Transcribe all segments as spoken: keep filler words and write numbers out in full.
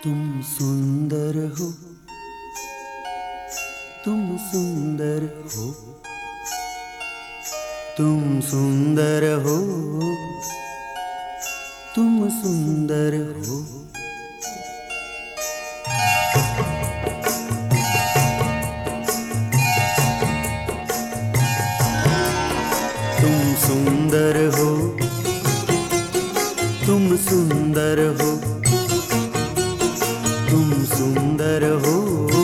तुम सुंदर हो, तुम सुंदर हो, तुम सुंदर हो, तुम सुंदर हो। तुम सुंदर हो, तुम सुंदर हो, तुम सुंदर हो,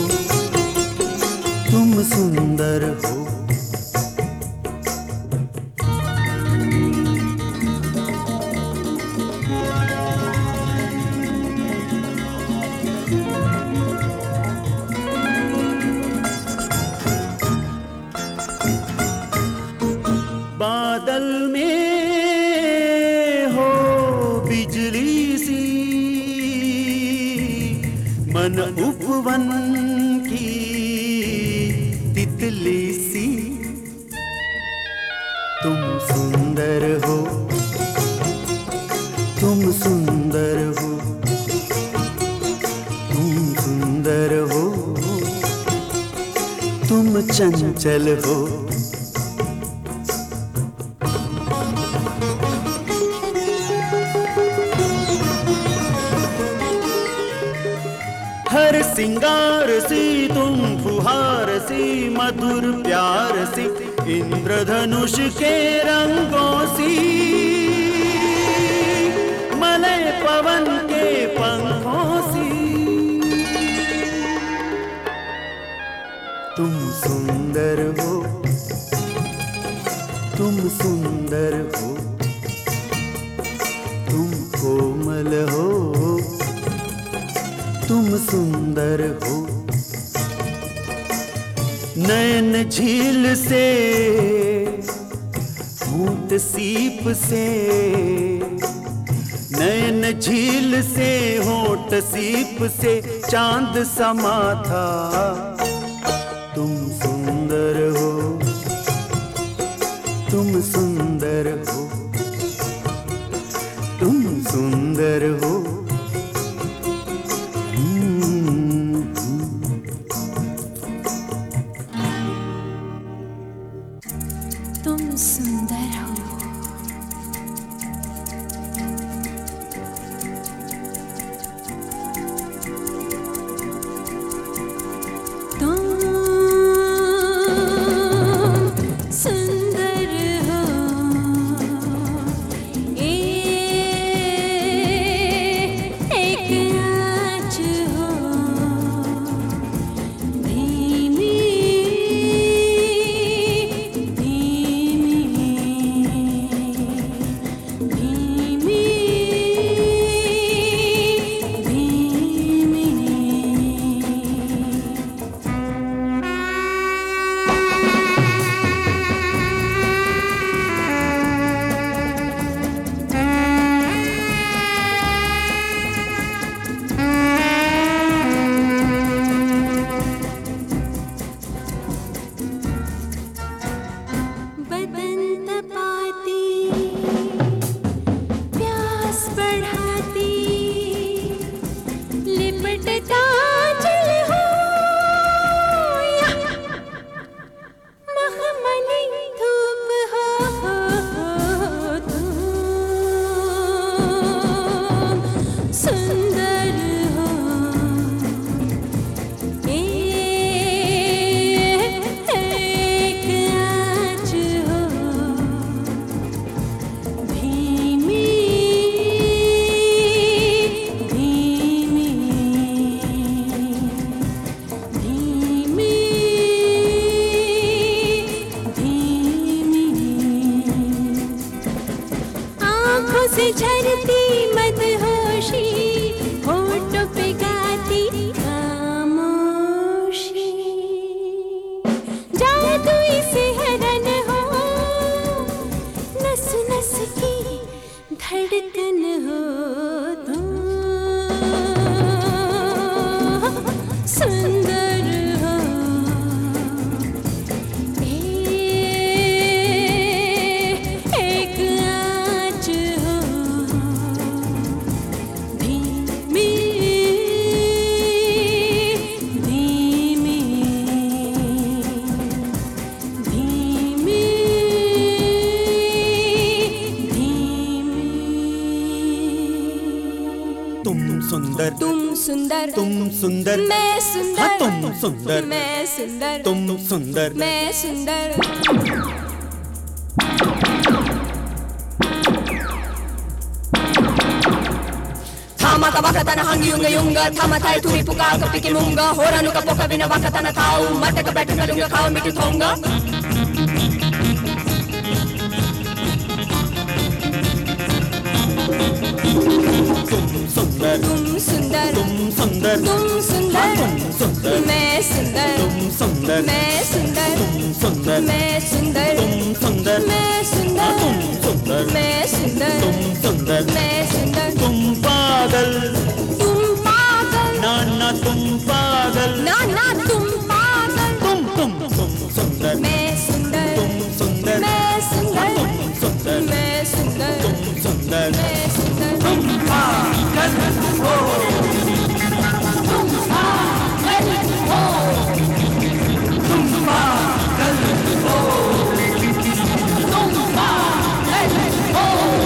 तुम सुंदर हो। बादल में हो बिजली सी, मन उपवन की तितली सी। तुम सुंदर हो, तुम सुंदर हो, तुम सुंदर हो, तुम चंचल हो। हर सिंगार सी तुम फुहार सी, मधुर प्यार सी, इंद्रधनुष के रंगों सी, मलय पवन के पंखों सी। तुम सुंदर हो, तुम सुंदर हो, तुम कोमल हो, तुम सुंदर हो। नैन झील से, होंठ सीप से, नैन झील से, होंठ सीप से चांद समा था। तुम सुंदर हो, तुम सुंदर हो, तुम सुंदर हो। तुम सुंदर हो, तुम सुंदर हो, ए, एक आँच हो, धीमी से झरती मदहोशी, होठों पे गाती खामोशी, जादू से हरन हो, नस नस की धड़कन हो। तुम सुंदर हो, एक आँच हो, धीमी तुम सुंदर तुम सुंदर तुम सुंदर मैं सुंदर हाँ तुम सुंदर मैं सुंदर तुम सुंदर मैं सुंदर Tamata wakatana hangi yunga yunga Tamatai turi puka kapiki munga Horanu ka poka vina wakatana tau Mata ka beta kalunga kao miti tonga तुम सुंदर तुम सुंदर तुम सुंदर तुम सुंदर तुम सुंदर मैं सुंदर तुम सुंदर मैं सुंदर तुम सुंदर मैं सुंदर तुम सुंदर मैं सुंदर तुम सुंदर मैं सुंदर तुम सुंदर मैं सुंदर तुम पागल तुम पागल ना ना तुम पागल ना ना तुम पागल तुम तुम तुम सुंदर मैं सुंदर तुम सुंदर मैं सुंदर तुम सुंदर मैं सुंदर तुम सुंदर मैं सुंदर तुम पागल हो तुम पागल हो तुम पागल हो तुम पागल हो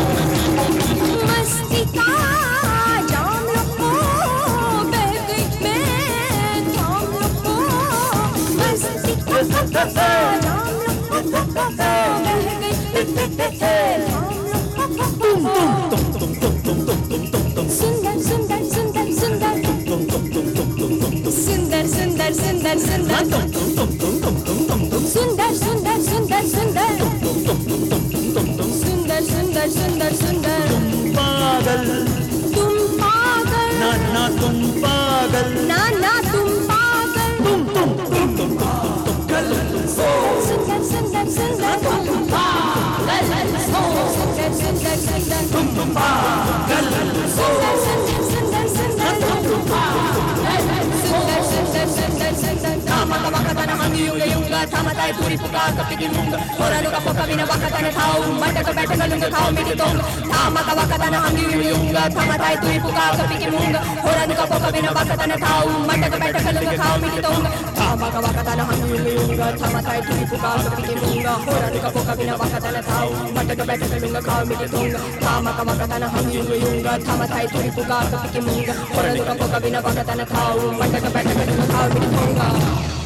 मस्ती का जाम रखो बह गई मैं थाम रखो मस्ती का जाम रखो बह गई थाम रखो तुम तुम तुम तुम तुम तुम तुम तुम सुंदर सुंदर सुंदर सुंदर तुम तुम तुम तुम तुम तुम तुम सुंदर सुंदर सुंदर सुंदर तुम तुम तुम तुम तुम तुम तुम तुम सुंदर सुंदर सुंदर सुंदर तुम तुम तुम तुम तुम तुम सुंदर सुंदर सुंदर सुंदर तुम पागल तुम पागल ना ना तुम पागल ना ना तुम पागल तुम तुम तुम तुम तुम तुम कल सुंदर सुंदर सुंदर तुम पागल सुंदर सुंदर सुंदर तुम तुम पागल सुंदर सुंदर सुंदर सुंदर तुम पागल सुंदर सुंदर सुंदर सुंदर Tamata wakatana hangi yunga yunga Tamatai turi puka kapiki munga Horanu ka poka vina wakatana tau Mata ka beta kalunga kao miti tonga Tamata wakatana hangi yunga yunga Tamatai turi puka kapiki munga Horanu ka poka vina wakatana tau Mata ka beta kalunga kao miti tonga Tamata wakatana hangi yunga yunga Tamatai turi puka kapiki munga Horanu ka poka vina wakatana tau Mata ka beta kalunga kao miti tonga Tamata wakatana hangi yunga yunga Tamatai turi puka kapiki munga Horanu ka poka vina wakatana tau Mata ka beta kalunga kao miti tonga